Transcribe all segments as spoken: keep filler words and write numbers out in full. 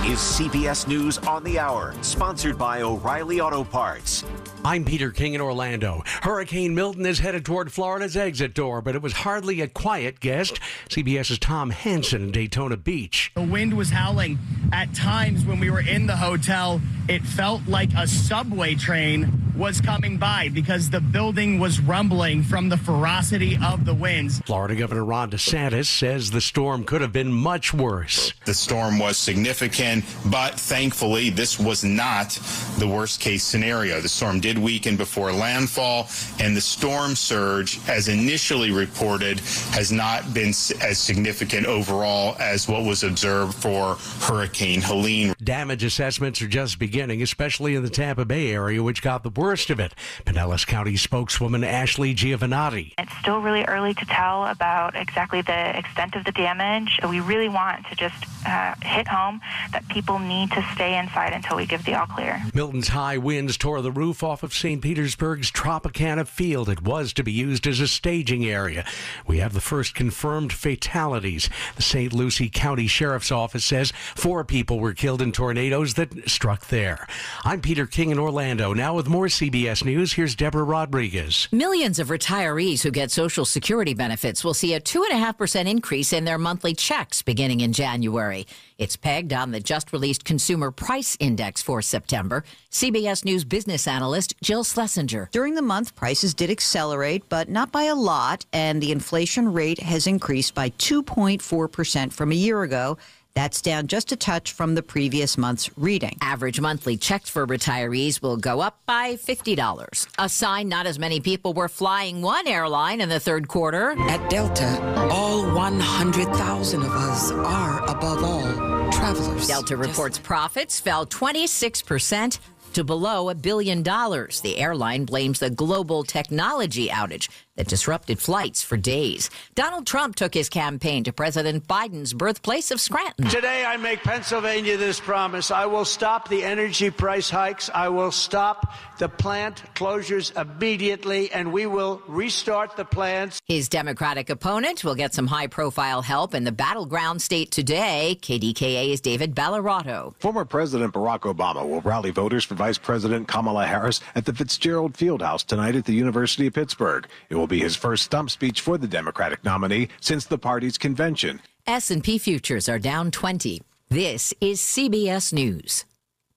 is C B S News on the Hour, sponsored by O'Reilly Auto Parts. I'm Peter King in Orlando. Hurricane Milton is headed toward Florida's exit door, but it was hardly a quiet guest. CBS's Tom Hansen in Daytona Beach. The wind was howling. At times when we were in the hotel, it felt like a subway train was coming by because the building was rumbling from the ferocity of the winds. Florida Governor Ron DeSantis says the storm could have been much worse. The storm was significant, but thankfully this was not the worst case scenario. The storm did weaken before landfall, and the storm surge, as initially reported, has not been as significant overall as what was observed for Hurricane Helene. Damage assessments are just beginning, especially in the Tampa Bay area, which got the worst of it. Pinellas County spokeswoman Ashley Giovannotti. It's still really early to tell about exactly the extent of the damage. We really want to just uh, hit home that people need to stay inside until we give the all clear. Milton's high winds tore the roof off of Saint Petersburg's Tropicana Field. It was to be used as a staging area. We have the first confirmed fatalities. The Saint Lucie County Sheriff's Office says four people were killed in tornadoes that struck there. I'm Peter King in Orlando. Now with more C B S News, here's Deborah Rodriguez. Millions of retirees who get Social Security benefits will see a two point five percent increase in their monthly checks beginning in January. It's pegged on the just-released Consumer Price Index for September. C B S News business analyst Jill Schlesinger. During the month, prices did accelerate, but not by a lot, and the inflation rate has increased by two point four percent from a year ago. That's down just a touch from the previous month's reading. Average monthly checks for retirees will go up by fifty dollars. A sign not as many people were flying one airline in the third quarter. At Delta, all one hundred thousand of us are, above all, travelers. Delta reports profits fell twenty-six percent to below a billion dollars. The airline blames the global technology outage that disrupted flights for days. Donald Trump took his campaign to President Biden's birthplace of Scranton. Today, I make Pennsylvania this promise. I will stop the energy price hikes. I will stop the plant closures immediately, and we will restart the plants. His Democratic opponent will get some high-profile help in the battleground state today. K D K A's David Ballarato. Former President Barack Obama will rally voters for Vice President Kamala Harris at the Fitzgerald Fieldhouse tonight at the University of Pittsburgh. It will be his first stump speech for the Democratic nominee since the party's convention. S and P futures are down twenty. This is C B S News.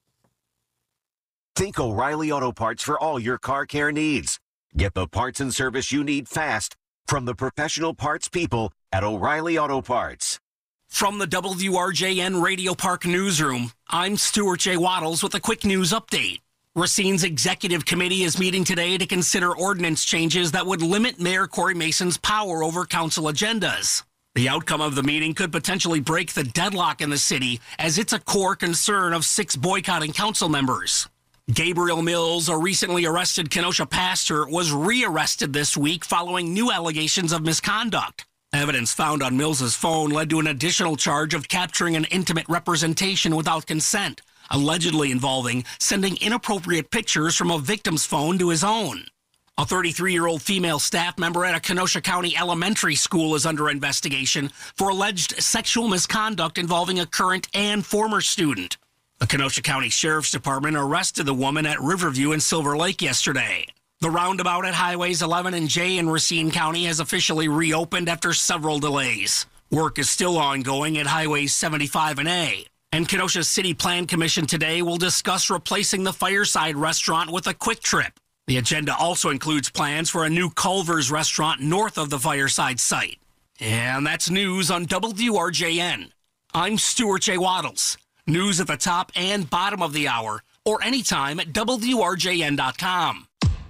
Think O'Reilly Auto Parts for all your car care needs. Get the parts and service you need fast from the professional parts people at O'Reilly Auto Parts. From the W R J N Radio Park Newsroom, I'm Stuart J. Waddles with a quick news update. Racine's executive committee is meeting today to consider ordinance changes that would limit Mayor Corey Mason's power over council agendas. The outcome of the meeting could potentially break the deadlock in the city, as it's a core concern of six boycotting council members. Gabriel Mills, a recently arrested Kenosha pastor, was rearrested this week following new allegations of misconduct. Evidence found on Mills's phone led to an additional charge of capturing an intimate representation without consent, allegedly involving sending inappropriate pictures from a victim's phone to his own. A thirty-three-year-old female staff member at a Kenosha County elementary school is under investigation for alleged sexual misconduct involving a current and former student. The Kenosha County Sheriff's Department arrested the woman at Riverview and Silver Lake yesterday. The roundabout at Highways eleven and J in Racine County has officially reopened after several delays. Work is still ongoing at Highways seventy-five and A. And Kenosha City Plan Commission today will discuss replacing the Fireside restaurant with a Quick Trip. The agenda also includes plans for a new Culver's restaurant north of the Fireside site. And that's news on W R J N. I'm Stuart J. Waddles. News at the top and bottom of the hour, or anytime at W R J N dot com.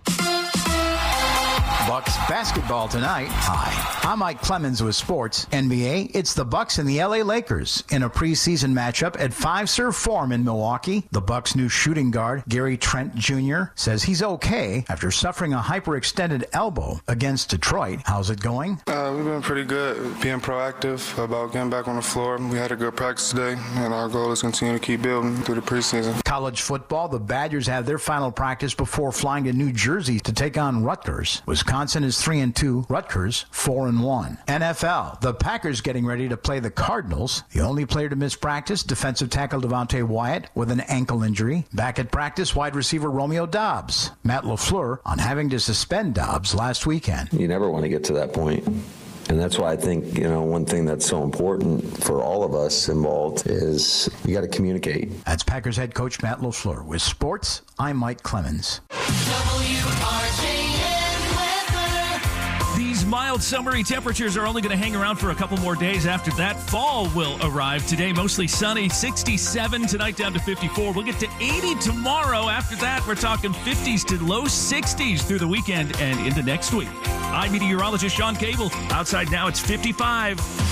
Bucks basketball tonight. Hi, I'm Mike Clemens with sports. N B A, it's the Bucks and the L A Lakers in a preseason matchup at Fiserv Forum in Milwaukee. The Bucks' new shooting guard, Gary Trent Junior, says he's okay after suffering a hyperextended elbow against Detroit. How's it going? Uh, we've been pretty good, being proactive about getting back on the floor. We had a good practice today, and our goal is to continue to keep building through the preseason. College football, the Badgers have their final practice before flying to New Jersey to take on Rutgers. Wisconsin Wisconsin is three and two. Rutgers four and one. N F L. The Packers getting ready to play the Cardinals. The only player to miss practice, defensive tackle Devontae Wyatt with an ankle injury. Back at practice, wide receiver Romeo Doubs. Matt LaFleur on having to suspend Doubs last weekend. You never want to get to that point. And that's why I think, you know, one thing that's so important for all of us involved is you got to communicate. That's Packers head coach Matt LaFleur. With sports, I'm Mike Clemens. W R J N weather. These mild summery temperatures are only going to hang around for a couple more days. After that, fall will arrive. Today, mostly sunny, sixty-seven. Tonight, down to fifty-four. We'll get to eighty tomorrow. After that, we're talking fifties to low sixties through the weekend and into next week. I'm meteorologist Sean Cable. Outside now, it's fifty-five.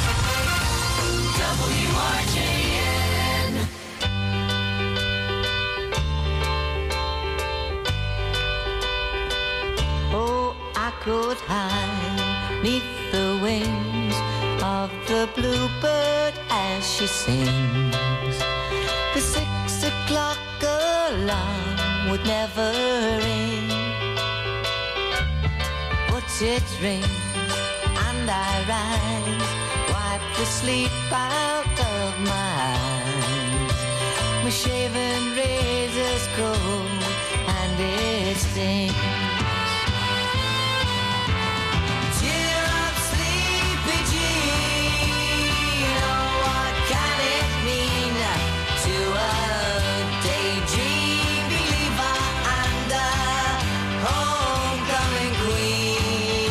W R J N. Oh, I could hide neath the wings of the bluebird as she sings. The six o'clock alarm would never ring. But it rings and I rise, wipe the sleep out of my eyes. My shaven razor's cold and it stings. Cheer up, sleepy Jean. Oh, what can it mean to a daydream believer and a homecoming queen?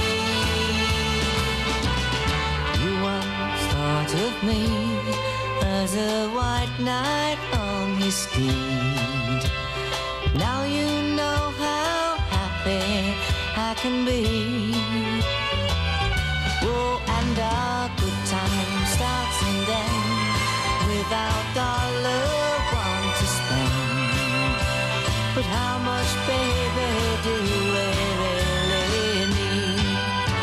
You once thought of me as a white knight on his steed. Now you know how happy I can be. Oh, and our good time starts and ends without dollar one to spend. But how much, baby, do we really need?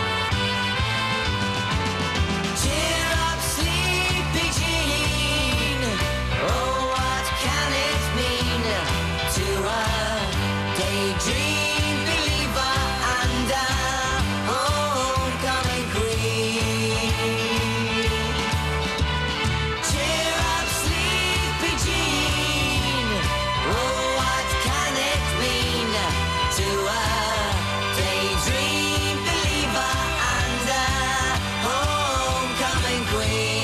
Cheer up, sleepy Jean. Oh, what can it mean to a daydream believer and a homecoming queen? Cheer up, sleepy Jean. Oh, what can it mean to a daydream believer and a homecoming queen?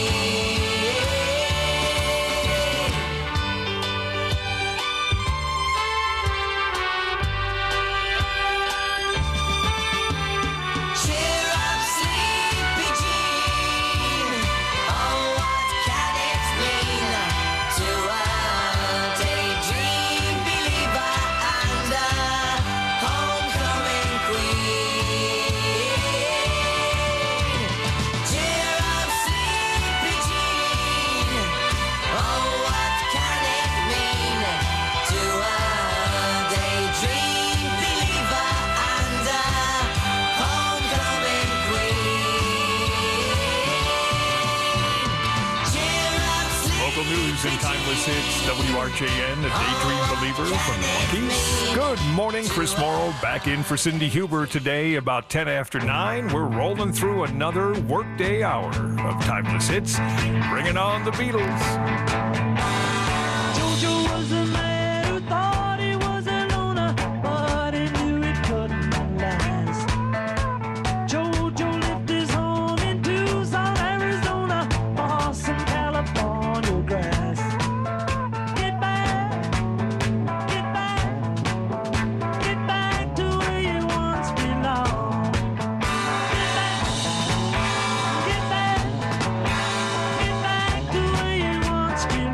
Cheer up, sleepy Jean. Oh, what can it mean to a daydream believer and a homecoming queen? Cheer up, sleepy Jean. Oh, what can it mean to a daydream believer and a homecoming queen? Cheer up, sleepy Local news and timeless hits. W R J N, a daydream believer from the Monkees. Good morning, Chris Morrow back in for Cindy Huber today about ten after nine. We're rolling through another workday hour of timeless hits, bringing on the Beatles. Jojo was a man who thought he was a loner, but he knew it couldn't last. Jojo lived his home in Tucson, Arizona, or some California grass. Get back, get back, get back to where you once belonged. Get back, get back, get back to where you once belonged.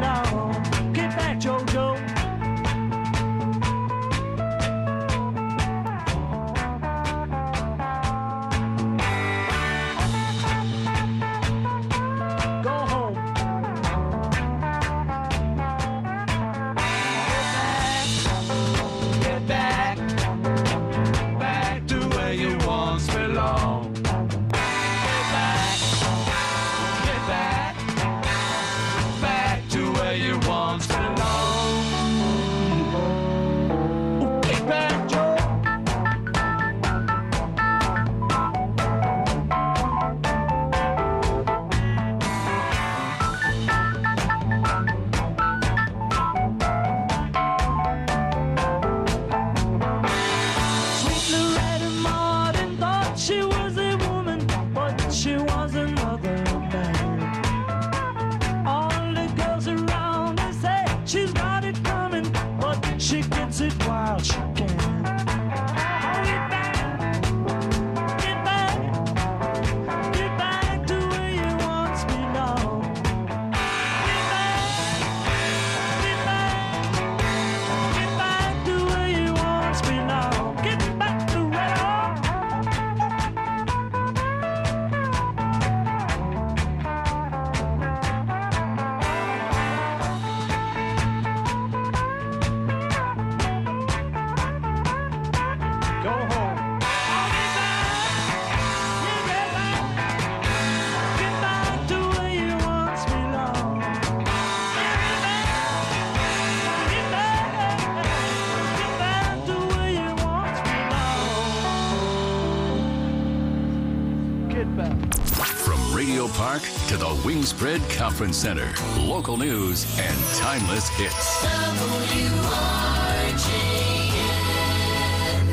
From Radio Park to the Wingspread Conference Center, local news and timeless hits. W R J N.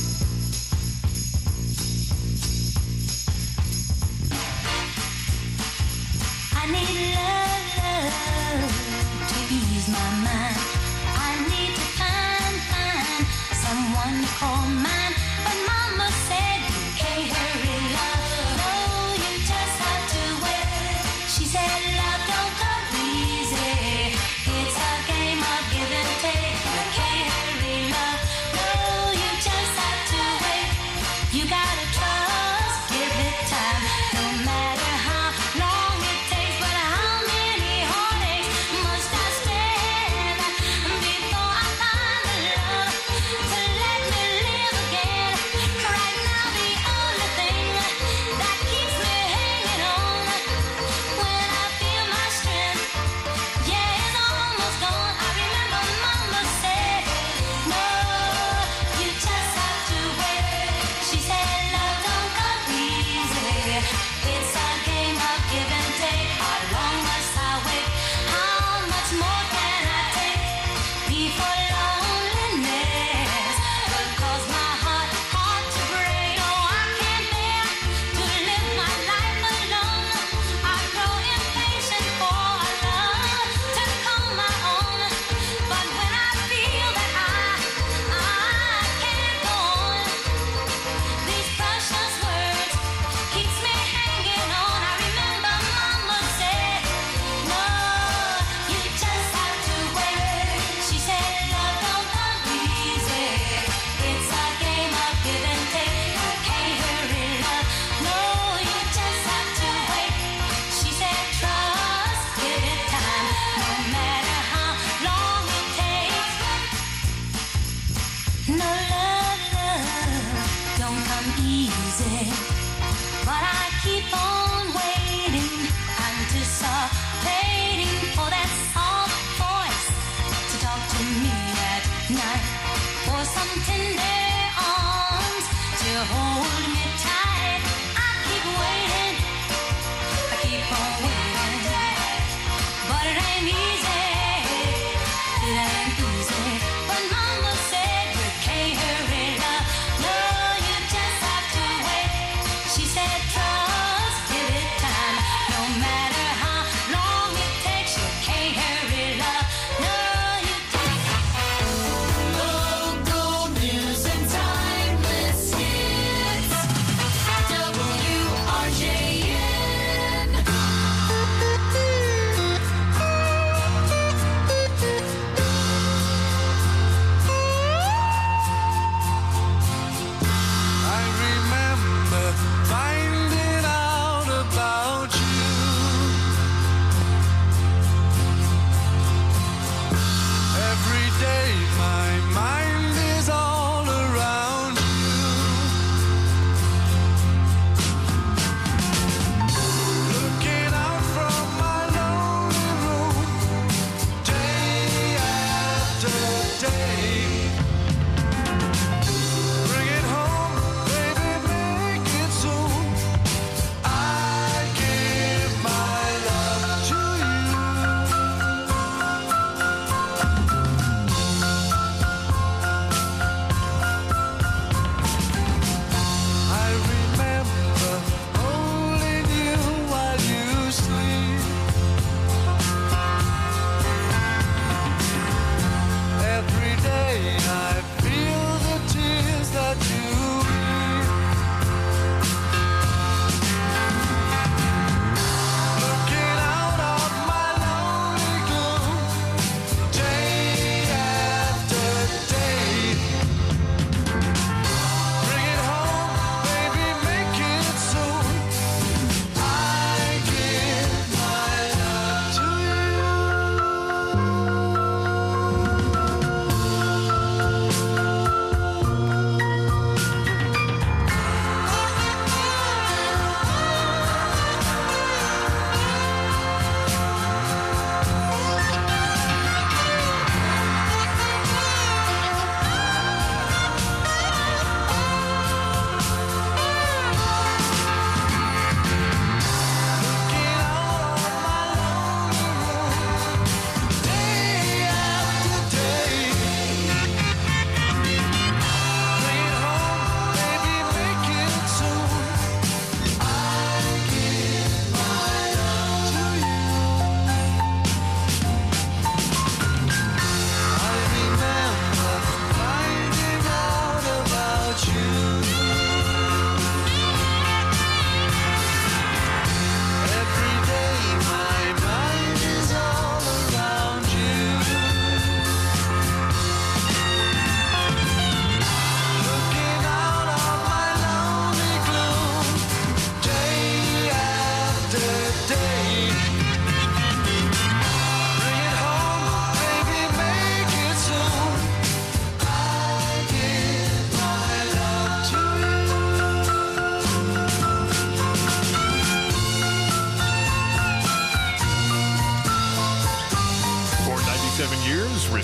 I need love, love to ease my mind. I need to find, find someone to call mine. But Mama said you can't hurry love. No, you just have to wait. She said love don't come easy. It's a game of give and take. You can't hurry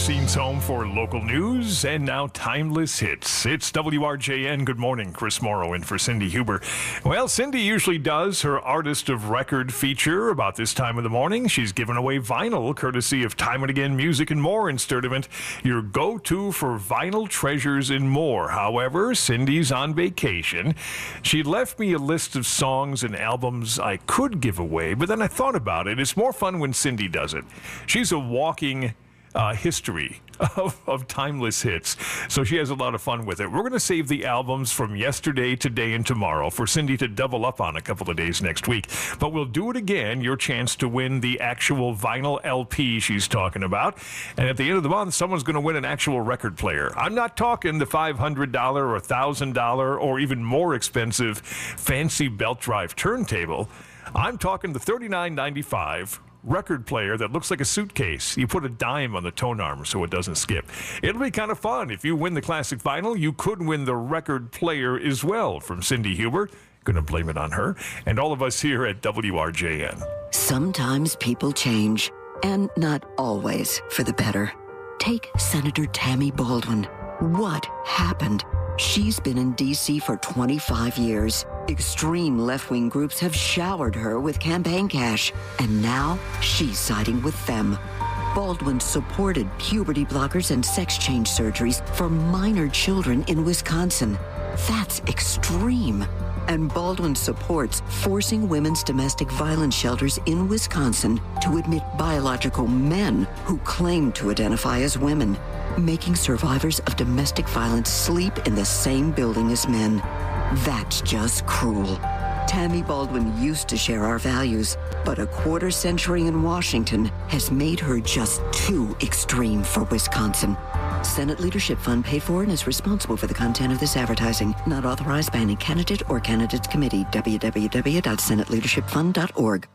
Racine's home for local news and now timeless hits. It's W R J N. Good morning. Chris Morrow in for Cindy Huber. Well, Cindy usually does her Artist of Record feature about this time of the morning. She's given away vinyl courtesy of Time and Again Music and More in Sturdivant, your go-to for vinyl treasures and more. However, Cindy's on vacation. She left me a list of songs and albums I could give away, but then I thought about it. It's more fun when Cindy does it. She's a walking uh, history of, of timeless hits, so she has a lot of fun with it. We're going to save the albums from yesterday, today, and tomorrow for Cindy to double up on a couple of days next week. But we'll do it again, your chance to win the actual vinyl L P she's talking about. And at the end of the month, someone's going to win an actual record player. I'm not talking the five hundred dollars or one thousand dollars or even more expensive fancy belt drive turntable. I'm talking the thirty-nine ninety-five record player that looks like a suitcase. You put a dime on the tone arm so it doesn't skip. It'll be kind of fun. If you win the classic vinyl, you could win the record player as well from Cindy Huber. Gonna blame it on her. And all of us here at W R J N. Sometimes people change, and not always for the better. Take Senator Tammy Baldwin. What happened? She's been in D C for twenty-five years. Extreme left-wing groups have showered her with campaign cash, and now she's siding with them. Baldwin supported puberty blockers and sex change surgeries for minor children in Wisconsin. That's extreme. And Baldwin supports forcing women's domestic violence shelters in Wisconsin to admit biological men who claim to identify as women, making survivors of domestic violence sleep in the same building as men. That's just cruel. Tammy Baldwin used to share our values, but a quarter century in Washington has made her just too extreme for Wisconsin. Senate Leadership Fund paid for and is responsible for the content of this advertising. Not authorized by any candidate or candidates committee. w w w dot senate leadership fund dot org.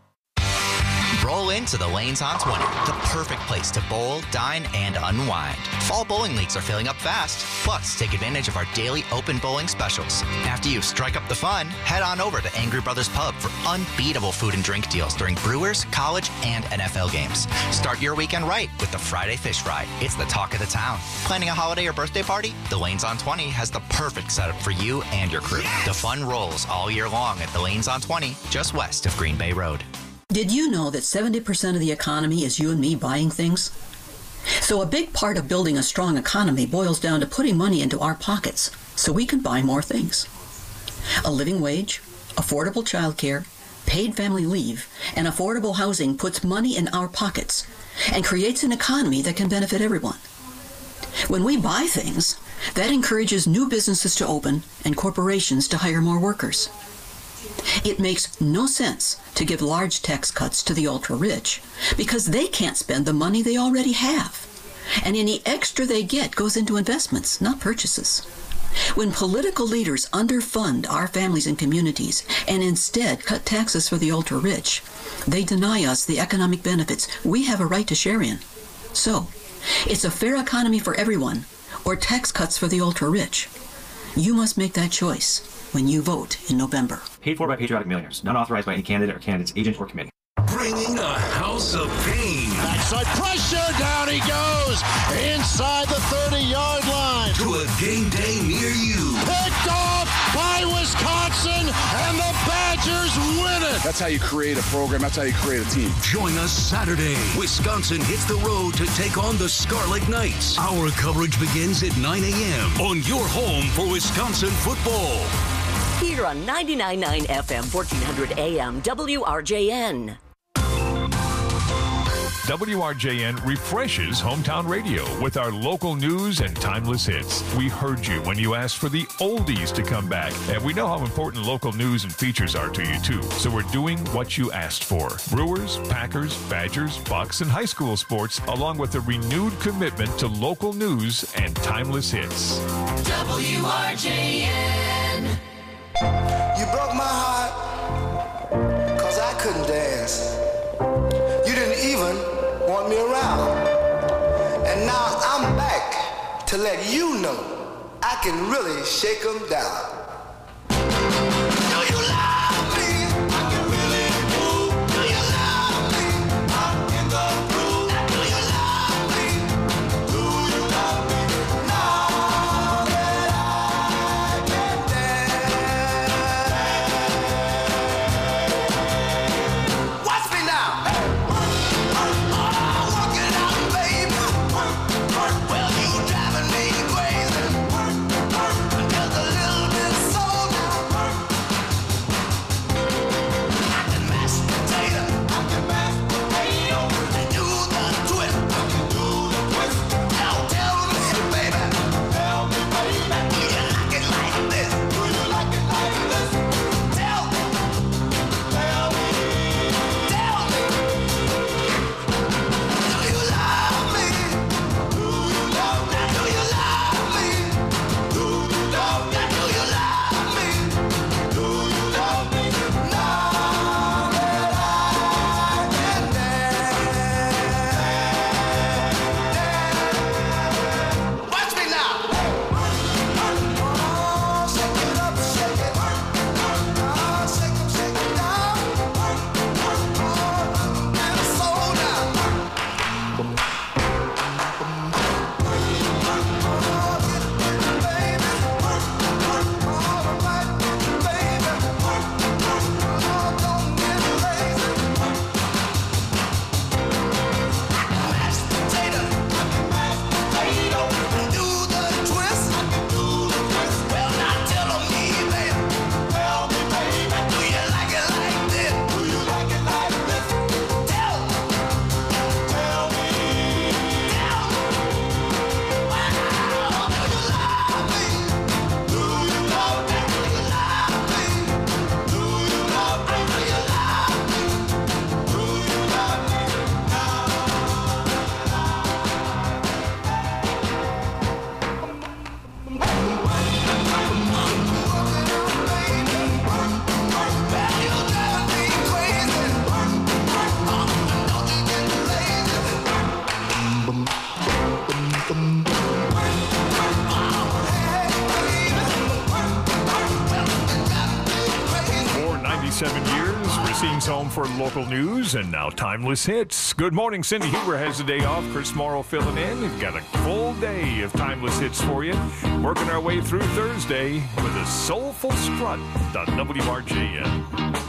Roll into the Lanes on twenty, the perfect place to bowl, dine, and unwind. Fall bowling leagues are filling up fast. Plus, take advantage of our daily open bowling specials. After you strike up the fun, head on over to Angry Brothers Pub for unbeatable food and drink deals during Brewers, college, and N F L games. Start your weekend right with the Friday Fish Fry. It's the talk of the town. Planning a holiday or birthday party? The Lanes on twenty has the perfect setup for you and your crew. The fun rolls all year long at the Lanes on twenty, just west of Green Bay Road. Did you know that seventy percent of the economy is you and me buying things? So a big part of building a strong economy boils down to putting money into our pockets so we can buy more things. A living wage, affordable childcare, paid family leave, and affordable housing puts money in our pockets and creates an economy that can benefit everyone. When we buy things, that encourages new businesses to open and corporations to hire more workers. It makes no sense to give large tax cuts to the ultra-rich because they can't spend the money they already have. And any extra they get goes into investments, not purchases. When political leaders underfund our families and communities and instead cut taxes for the ultra-rich, they deny us the economic benefits we have a right to share in. So, it's a fair economy for everyone or tax cuts for the ultra-rich. You must make that choice when you vote in November. Paid for by Patriotic Millionaires. Not authorized by any candidate or candidate's agent or committee. Bringing a house of pain. Backside pressure, down he goes, inside the thirty-yard line. To a game day near you. Picked off by Wisconsin, and the Badgers win it. That's how you create a program. That's how you create a team. Join us Saturday. Wisconsin hits the road to take on the Scarlet Knights. Our coverage begins at nine a.m. on your home for Wisconsin football. Here on ninety-nine point nine F M, fourteen hundred A M, W R J N. W R J N refreshes hometown radio with our local news and timeless hits. We heard you when you asked for the oldies to come back, and we know how important local news and features are to you too. So we're doing what you asked for. Brewers, Packers, Badgers, Bucks, and high school sports, along with a renewed commitment to local news and timeless hits. W R J N. You broke my heart, cause I couldn't dance. You didn't even want me around. And now I'm back to let you know I can really shake them down. Do you love me? I can really move. Do you love me? I'm in the groove. Do you love me? Do is Racine's home for local news and now timeless hits. Good morning. Cindy Huber has the day off. Chris Morrow filling in. We've got a full day of timeless hits for you. Working our way through Thursday with a soulful strut on W R J N.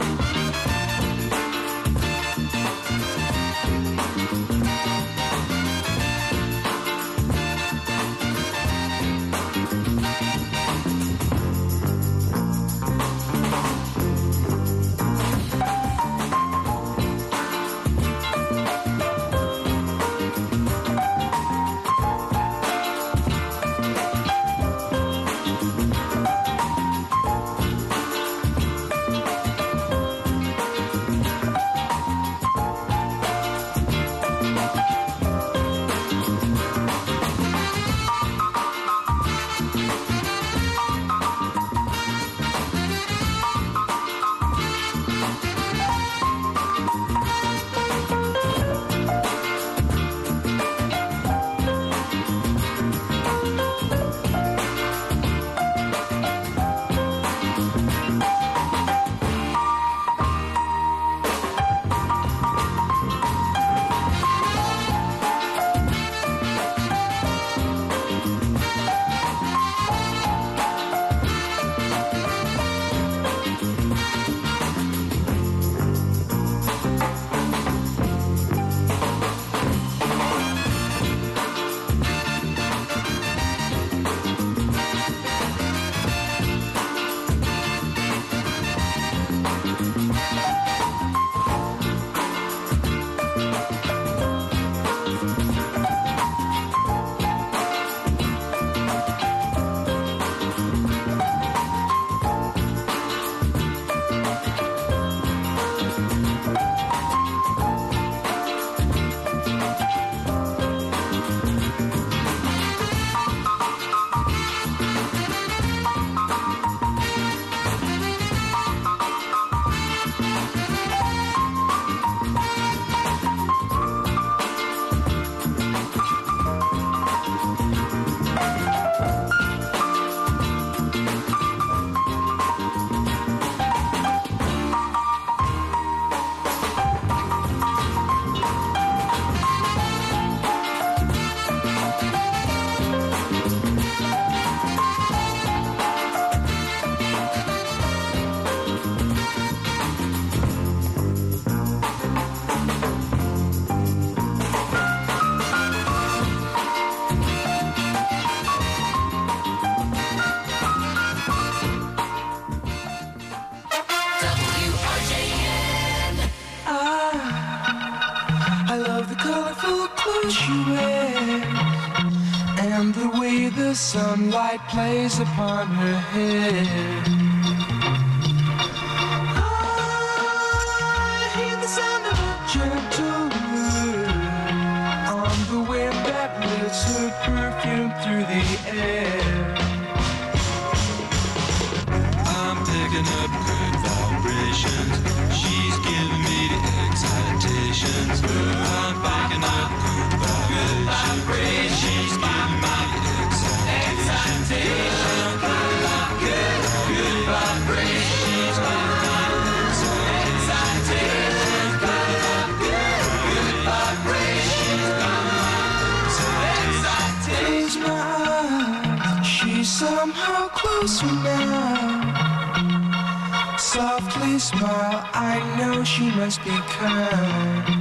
Sunlight plays upon her head. I hear the sound of a gentle word on the wind that lifts her perfume through the air. I'm picking up good vibrations. She's giving me the excitations. I'm picking up good vibrations. She's giving me the excitation, good, good vibrations, excitation, good, good vibrations, excitation. Close my eyes, she's somehow closer now. Softly smile, I know she must be kind.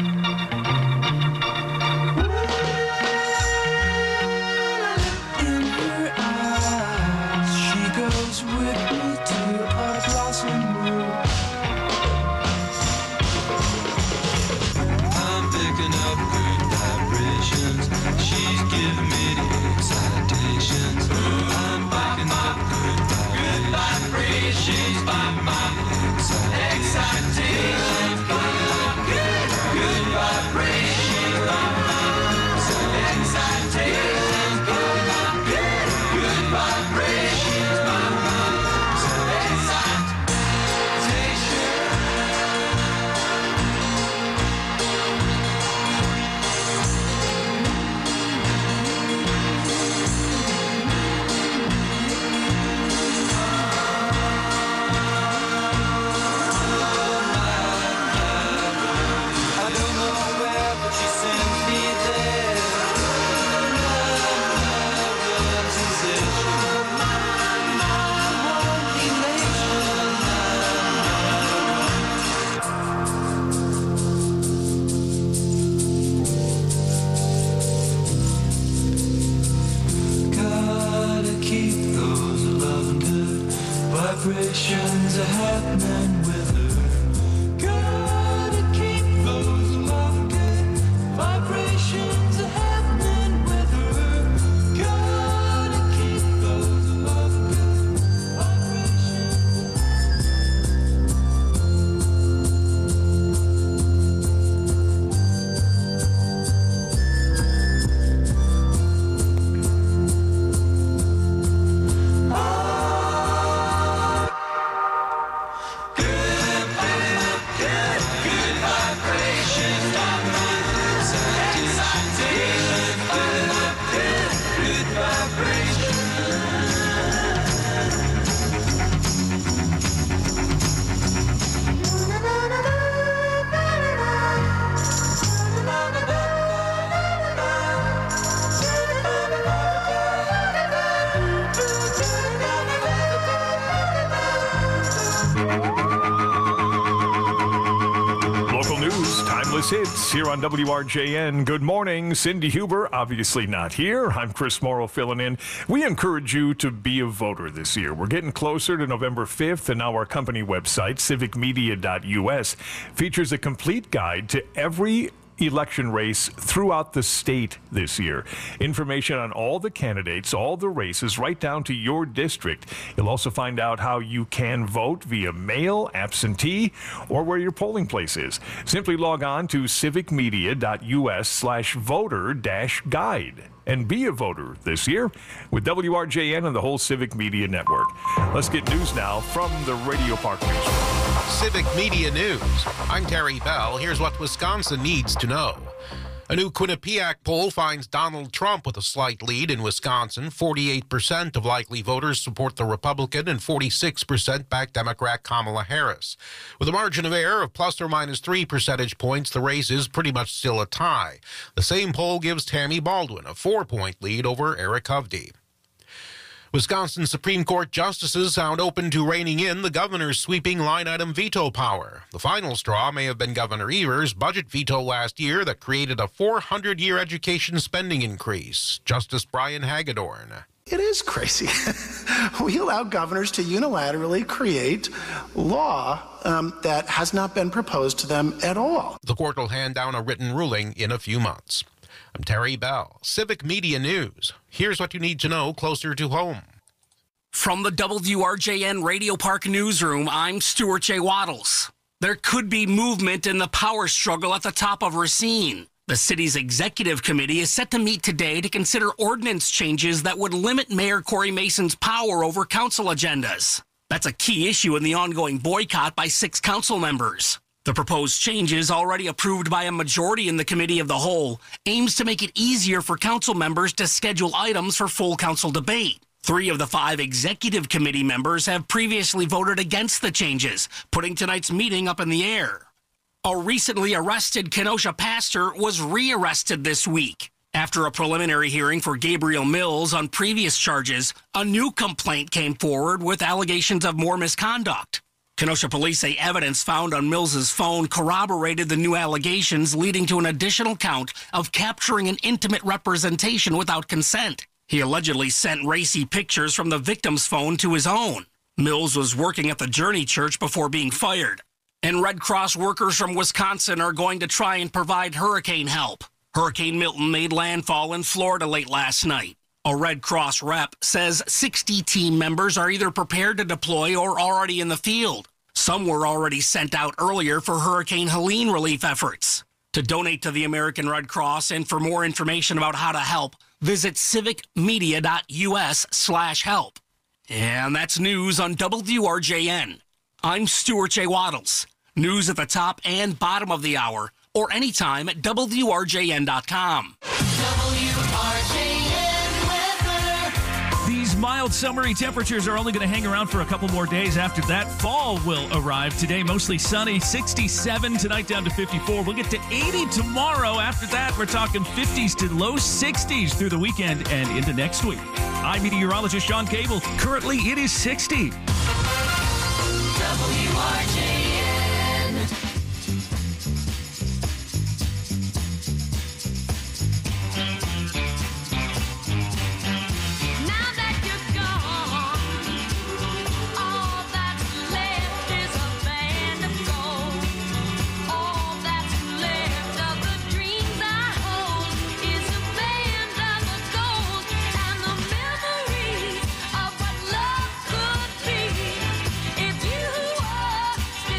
She's by my excitation, good, good, good Timeless hits here on W R J N. Good morning. Cindy Huber, obviously not here. I'm Chris Morrow filling in. We encourage you to be a voter this year. We're getting closer to November fifth, and now our company website, civic media dot U S, features a complete guide to every election race throughout the state this year. Information on all the candidates, all the races, right down to your district. You'll also find out how you can vote via mail, absentee, or where your polling place is. Simply log on to civic media dot U S slash voter dash guide and be a voter this year with W R J N and the whole Civic Media Network. Let's get news now from the Radio Park Newsroom. Civic Media News. I'm Terry Bell. Here's what Wisconsin needs to know. A new Quinnipiac poll finds Donald Trump with a slight lead in Wisconsin. forty-eight percent of likely voters support the Republican and forty-six percent back Democrat Kamala Harris. With a margin of error of plus or minus three percentage points, the race is pretty much still a tie. The same poll gives Tammy Baldwin a four-point lead over Eric Hovde. Wisconsin Supreme Court justices sound open to reining in the governor's sweeping line-item veto power. The final straw may have been Governor Evers' budget veto last year that created a four hundred year education spending increase. Justice Brian Hagedorn. It is crazy. We allow governors to unilaterally create law um, that has not been proposed to them at all. The court will hand down a written ruling in a few months. I'm Terry Bell, Civic Media News. Here's what you need to know closer to home. From the W R J N Radio Park Newsroom, I'm Stuart J. Waddles. There could be movement in the power struggle at the top of Racine. The city's executive committee is set to meet today to consider ordinance changes that would limit Mayor Corey Mason's power over council agendas. That's a key issue in the ongoing boycott by six council members. The proposed changes, already approved by a majority in the Committee of the Whole, aims to make it easier for council members to schedule items for full council debate. Three of the five executive committee members have previously voted against the changes, putting tonight's meeting up in the air. A recently arrested Kenosha pastor was re-arrested this week. After a preliminary hearing for Gabriel Mills on previous charges, a new complaint came forward with allegations of more misconduct. Kenosha police say evidence found on Mills's phone corroborated the new allegations, leading to an additional count of capturing an intimate representation without consent. He allegedly sent racy pictures from the victim's phone to his own. Mills was working at the Journey Church before being fired. And Red Cross workers from Wisconsin are going to try and provide hurricane help. Hurricane Milton made landfall in Florida late last night. A Red Cross rep says sixty team members are either prepared to deploy or already in the field. Some were already sent out earlier for Hurricane Helene relief efforts. To donate to the American Red Cross and for more information about how to help, visit civic media dot U S slash help. And that's news on W R J N. I'm Stuart J. Waddles. News at the top and bottom of the hour, or anytime at W R J N dot com. W R J N weather. These mild summery temperatures are only going to hang around for a couple more days. After that, fall will arrive. Today, mostly sunny, sixty-seven. Tonight, down to fifty-four. We'll get to eighty tomorrow. After that, we're talking fifties to low sixties through the weekend and into next week. I'm meteorologist Sean Cable. Currently, it is sixty. W R J N. Now that you're gone, all that's left is a band of gold. All that's left of the dreams I hold is a band of the gold and the memories of what love could be if you were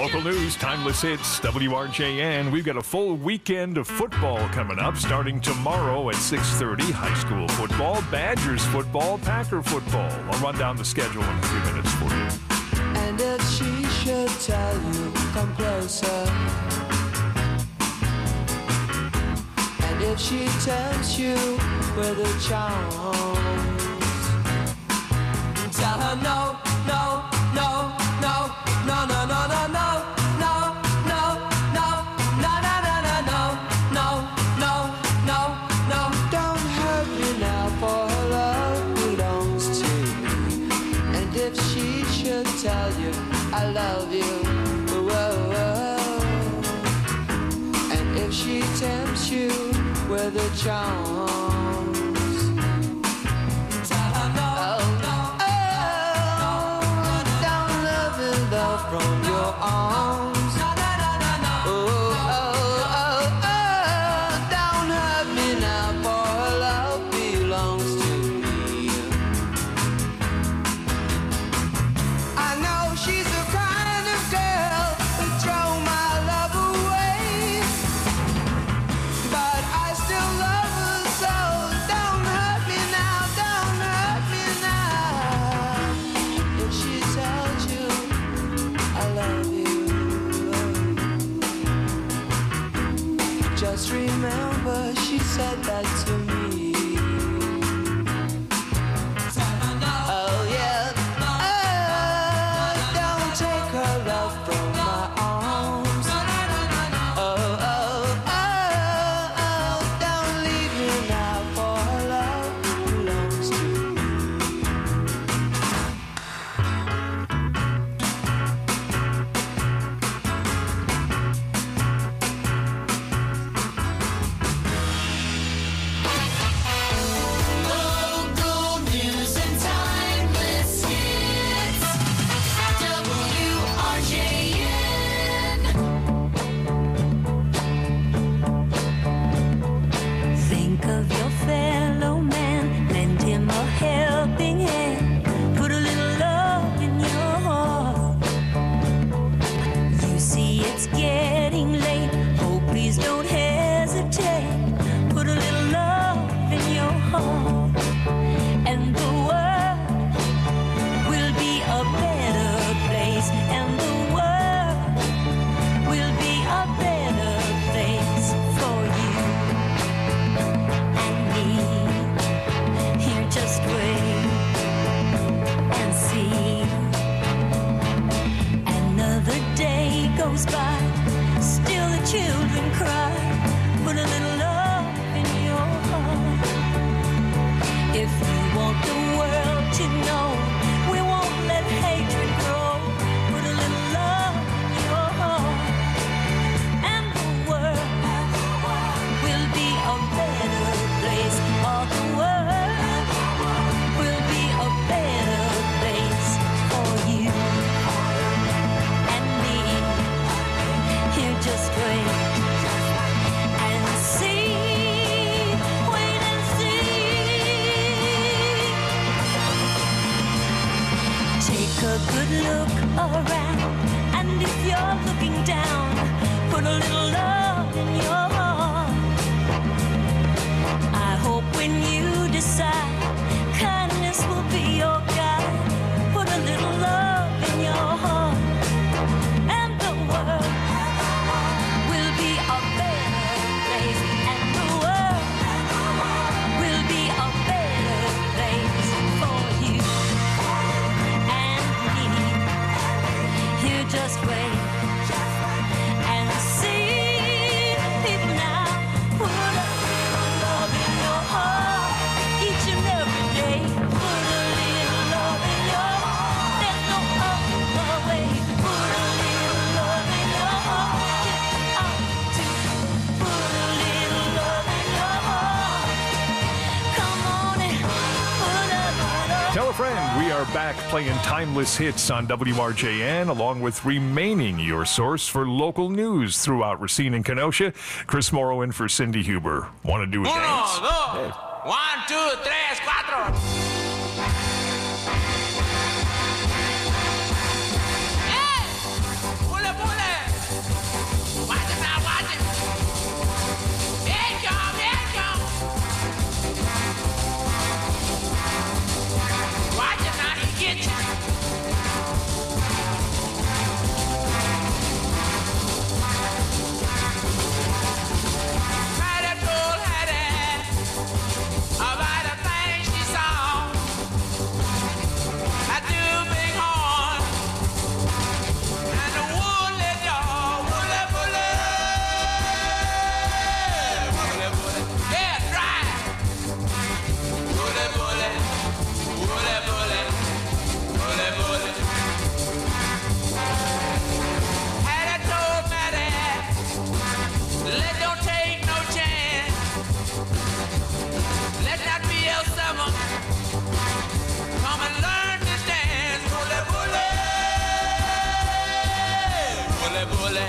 Local news, timeless hits, W R J N. We've got a full weekend of football coming up, starting tomorrow at six thirty. High school football, Badgers football, Packer football. I'll run down the schedule in a few minutes for you. And if she should tell you, come closer. And if she tempts you with her charms, tell her no, no, no, no, no, no, no, no, no, no, no, no, no, no, no, no, no, no, no. Don't hurt me now, for her love belongs to me. And if she should tell you I love you, whoa, whoa. And if she tempts you with her charms, tell her no, no, oh, don't love and love from your arms. Oh, oh, oh, oh, don't hurt me now, for her love belongs to me. I know she's the kind of girl who throw my love away, but I still love her so. Don't hurt me now, don't hurt me now. If she tells you I love you, just remember she said that to me. Oh yeah, oh, don't take her love from my arms. Oh, oh, oh, oh, don't leave me now, for her love belongs to me. Local news and timeless hits. W R J N. Think of your fellow man, lend him a helping hand, put a little love in your heart. You see it's getting late, oh please don't hesitate, put a little love in your heart, and the world will be a better place, and the world will be a better place for you and me. Here, just wait and see. Another day goes by, still the children cry. Put a little love in your heart. If you want the world to know, we won't let hatred grow. Put a little love in your heart, and the world will be a better place. All the world will be a better place for you and me. Here, just wait and see. Wait and see. Take a good look around, and if you're looking down, put a little love in your heart. I hope when you decide, kindness will be your guide. Put a little love in your heart, and the world will be a better place, and the world will be a better place for you and me. Here, just wait and see. People now, put a little love in your heart each and every day. Put a little love in your heart. There's no other way. Put a little love in your heart. Get out to put a little love in your heart. Come on and put a little. Tell a friend, we are back playing timeless hits on W R J N, along with remaining your source for local news throughout Racine and Kenosha. Chris Morrow in for Cindy Huber. Want to do a Uno, dance? dos, one, two, tres, cuatro. ¡Eh! ¡Pule, pule! bully, bully.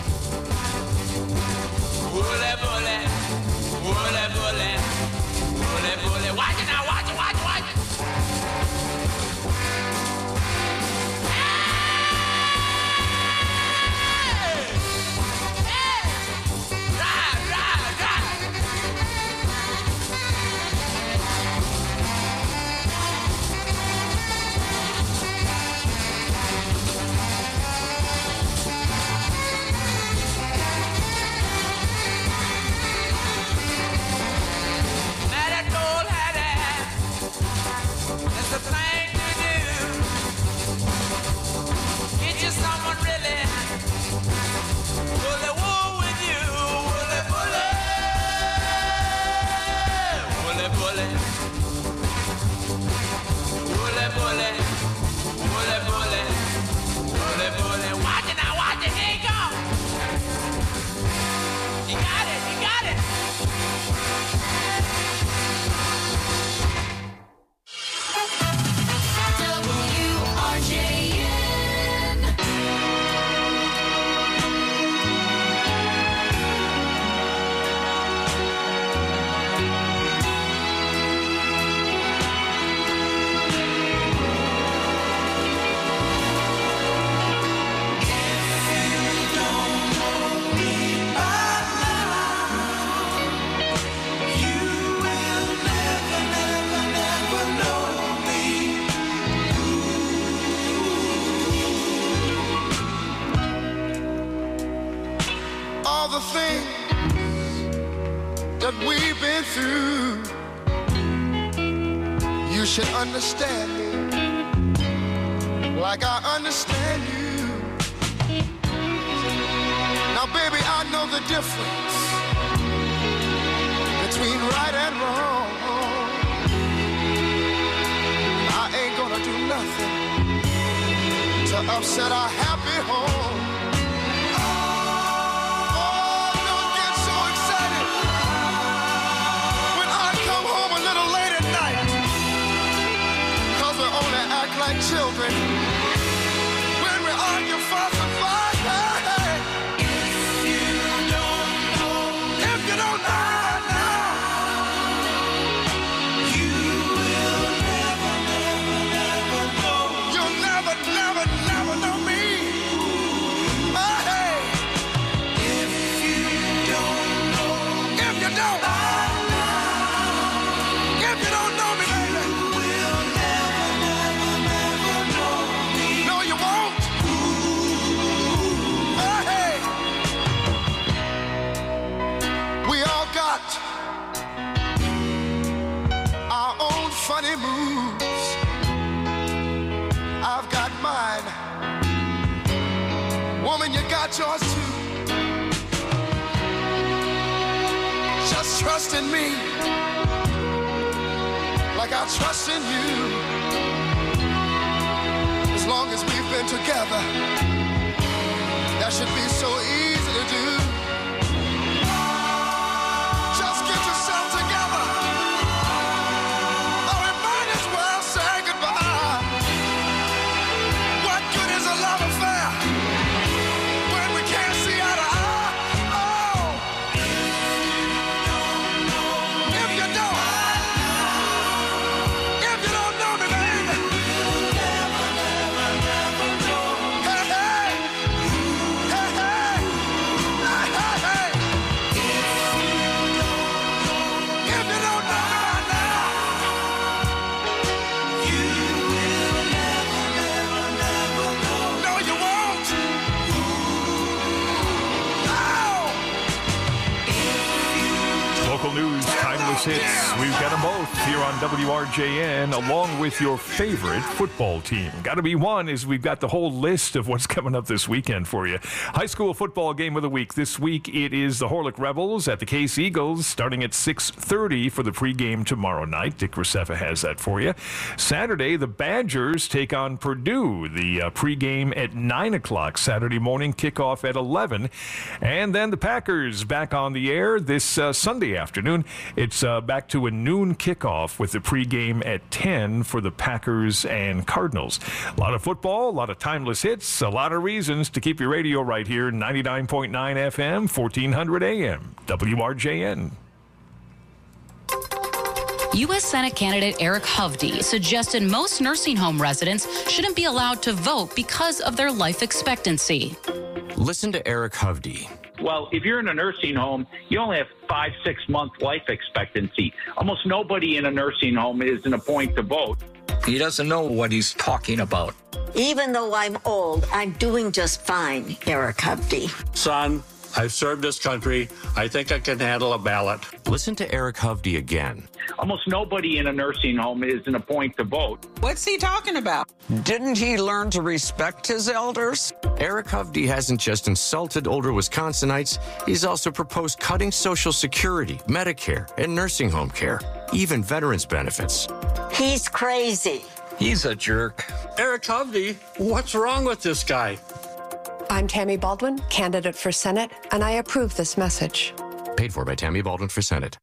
Bully, bully. Bully, bully. Bully, bully. Watch it now, watch it, watch it, watch it. Understand me like I understand you. Now, baby, I know the difference between right and wrong. I ain't gonna do nothing to upset our happy home. Oh, don't get so excited when I come home a little late at night. Only act like children when we argue, fuss, and fight. Hey, hey. If you don't know, if you don't know now, you will never, never, never know. You'll never, never, never know me. Hey, hey. If you don't know, if you don't, if you don't know me, baby. Funny moves, I've got mine. Woman, you got yours too. Just trust in me like I trust in you. As long as we've been together, that should be so easy to do. Just get yourself together. News, timeless hits. We've got them both here on W R J N, along with your favorite football team. Got to be one, as we've got the whole list of what's coming up this weekend for you. High school football game of the week. This week it is the Horlick Rebels at the Case Eagles, starting at six thirty for the pregame tomorrow night. Dick Roussefa has that for you. Saturday, the Badgers take on Purdue. The uh, pregame at nine o'clock Saturday morning, kickoff at eleven. And then the Packers back on the air this uh, Sunday afternoon. It's uh, back to a noon kickoff with the pregame at ten for the Packers and Cardinals. A lot of football, a lot of timeless hits, a lot of reasons to keep your radio right here. ninety-nine point nine F M, fourteen hundred A M, W R J N. U S Senate candidate Eric Hovde suggested most nursing home residents shouldn't be allowed to vote because of their life expectancy. Listen to Eric Hovde. Well, if you're in a nursing home, you only have five, six month life expectancy. Almost nobody in a nursing home is in a point to vote. He doesn't know what he's talking about. Even though I'm old, I'm doing just fine, Eric Hovde. Son, I've served this country. I think I can handle a ballot. Listen to Eric Hovde again. Almost nobody in a nursing home is in a point to vote. What's he talking about? Didn't he learn to respect his elders? Eric Hovde hasn't just insulted older Wisconsinites, he's also proposed cutting Social Security, Medicare, and nursing home care, even veterans benefits. He's crazy. He's a jerk. Eric Hovde, what's wrong with this guy? I'm Tammy Baldwin, candidate for Senate, and I approve this message. Paid for by Tammy Baldwin for Senate.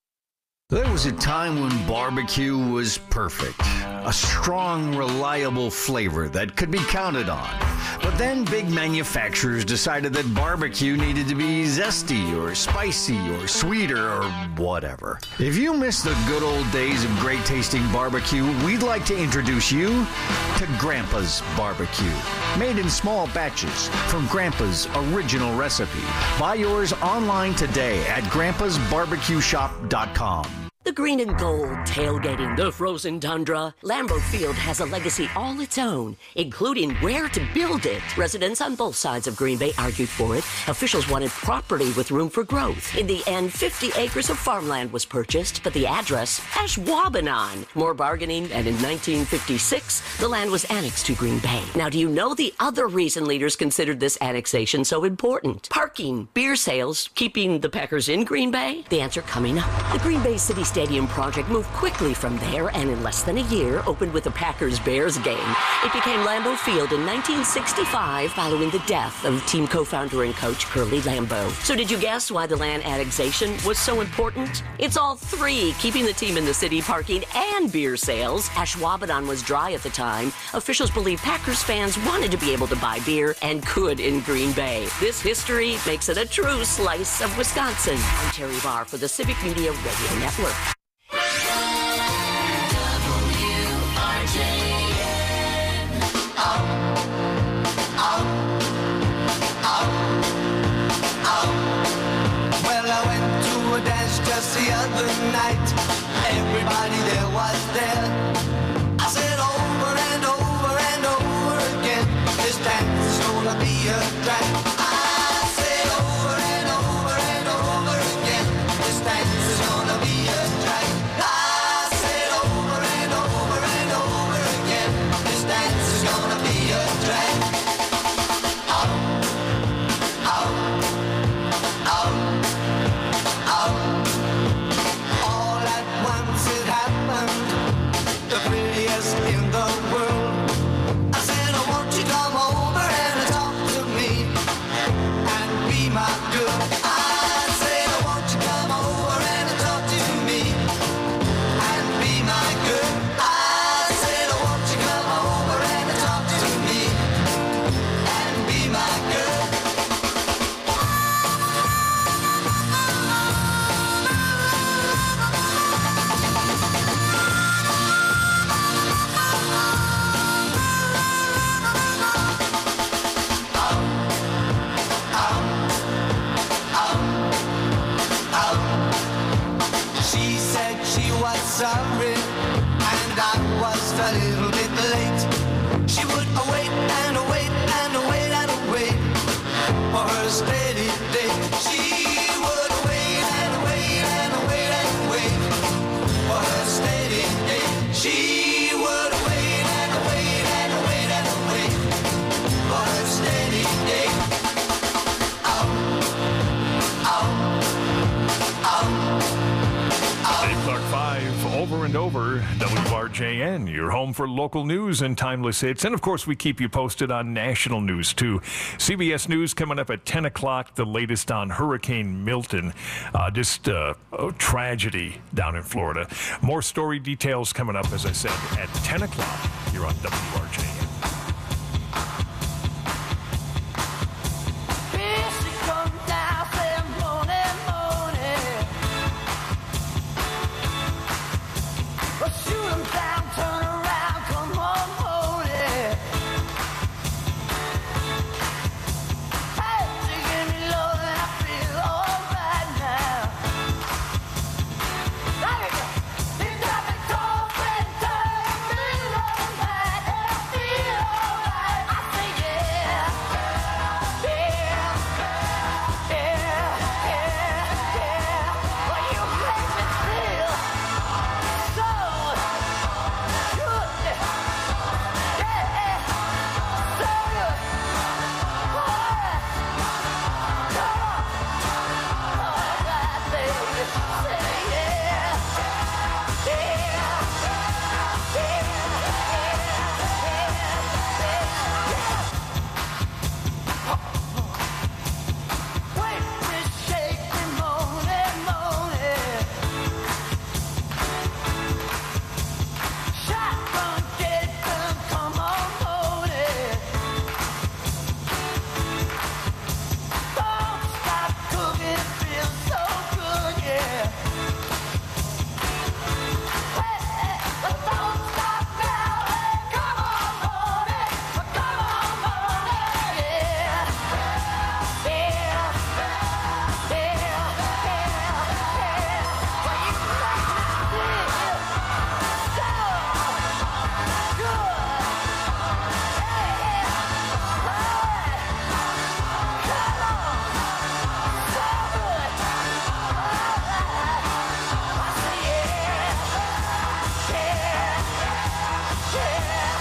There was a time when barbecue was perfect. A strong, reliable flavor that could be counted on. But then big manufacturers decided that barbecue needed to be zesty or spicy or sweeter or whatever. If you miss the good old days of great tasting barbecue, we'd like to introduce you to Grandpa's Barbecue. Made in small batches from Grandpa's original recipe. Buy yours online today at grandpas barbecue shop dot com. The green and gold tailgating the frozen tundra. Lambeau Field has a legacy all its own, including where to build it. Residents on both sides of Green Bay argued for it. Officials wanted property with room for growth. In the end, fifty acres of farmland was purchased, but the address, Ashwaubenon. More bargaining, and in nineteen fifty-six, the land was annexed to Green Bay. Now, do you know the other reason leaders considered this annexation so important? Parking, beer sales, keeping the Packers in Green Bay? The answer coming up. The Green Bay City Stadium project moved quickly from there and in less than a year opened with the Packers-Bears game. It became Lambeau Field in nineteen sixty-five following the death of team co-founder and coach Curly Lambeau. So did you guess why the land annexation was so important? It's all three, keeping the team in the city, parking, and beer sales. Ashwaubenon was dry at the time. Officials believe Packers fans wanted to be able to buy beer and could in Green Bay. This history makes it a true slice of Wisconsin. I'm Terry Barr for the Civic Media Radio Network. Just the other night, everybody there was there. I said over and over and over again, this dance is gonna be a drag. I said over and over and over again, this dance is gonna be a drag. I said over and over and over again, this dance is gonna be a drag. Out, out, out, out. The prettiest in the world. I said, oh, won't you come over and talk to me and be my girl? I said, oh, won't you come over and talk to me and be my girl? I said, oh, won't you come over and talk to me and be my girl? Sorry, and I was a little bit late. She would wait and wait and wait and wait for her steady day. She would wait and wait and wait and wait for her steady day. She would wait and wait and wait and wait for her steady day. Out, out, out, out. Dave Clark five over and over. W R J N, your home for local news and timeless hits. And, of course, we keep you posted on national news, too. C B S News coming up at ten o'clock, the latest on Hurricane Milton. Uh, just uh, a tragedy down in Florida. More story details coming up, as I said, at ten o'clock here on W R J N. Here she comes down, saying morning, morning. Well, shoot 'em down, turn around, come on, morning. Hey, she give me love and I feel alright now. There you go. You got me cold and tired, feel alright, and I feel alright. I say yeah, yeah, yeah, yeah, yeah. Well, you make me feel so good, yeah, so good. Alright, come on, alright, baby, say yeah, yeah, yeah, yeah. Wake me, shake me, moaning, moaning. Shotgun, Jason, come on, moaning. Don't stop cooking, it feels so good, yeah. Hey, hey, but don't stop now, hey, come on, moaning, come on, moaning, yeah. Yeah, yeah, yeah, yeah. Well, you make me feel so good. Yeah, yeah. Alright. Come on. So good. Alright. I say yeah. Yeah. Yeah.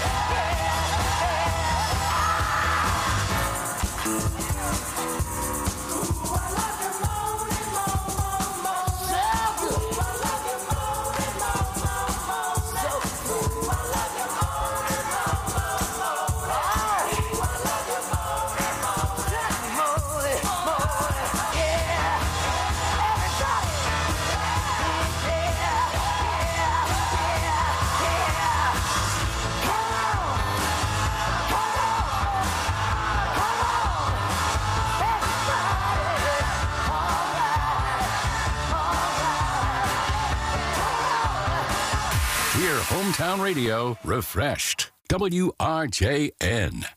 Hear hometown radio refreshed. W R J N.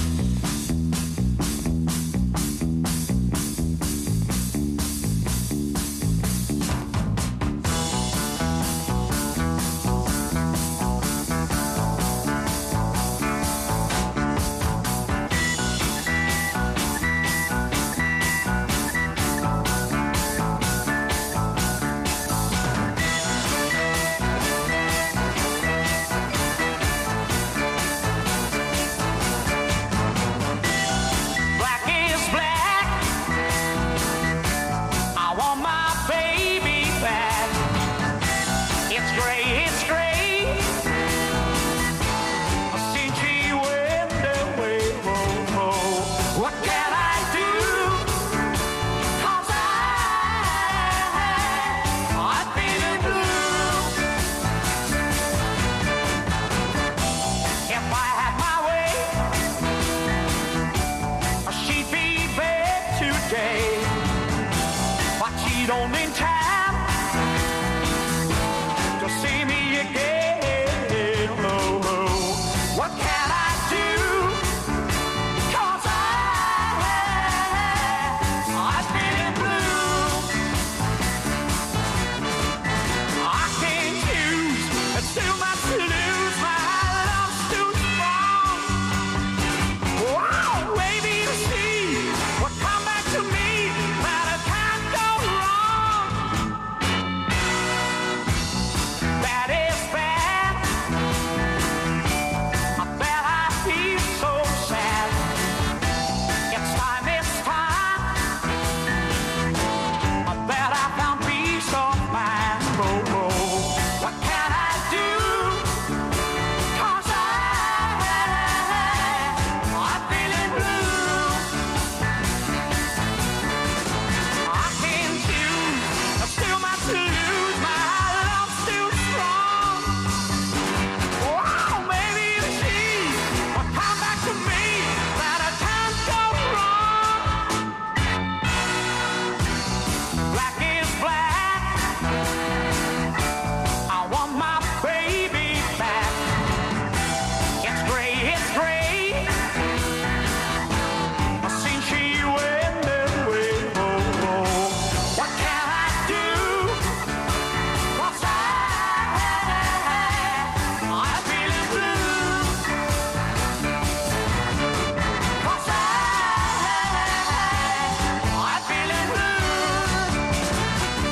Black is black. I want my baby back. It's gray, it's gray. Since she went away, oh, oh. What can I do? 'Cause I, I've been blue. If I had my way, she'd be back today, but she don't mean time.